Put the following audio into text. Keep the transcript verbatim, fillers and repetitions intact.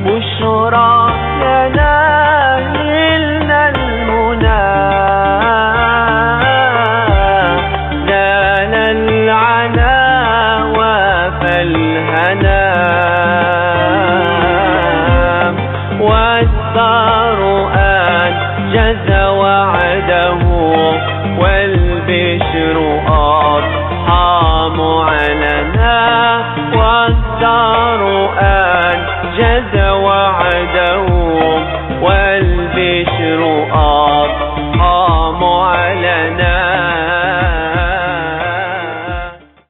بشرى لنا نلنا المنى نال العنا وفالهنا والدار أنجز وعده والبشر أضحى معلنا والدار أنجز وعده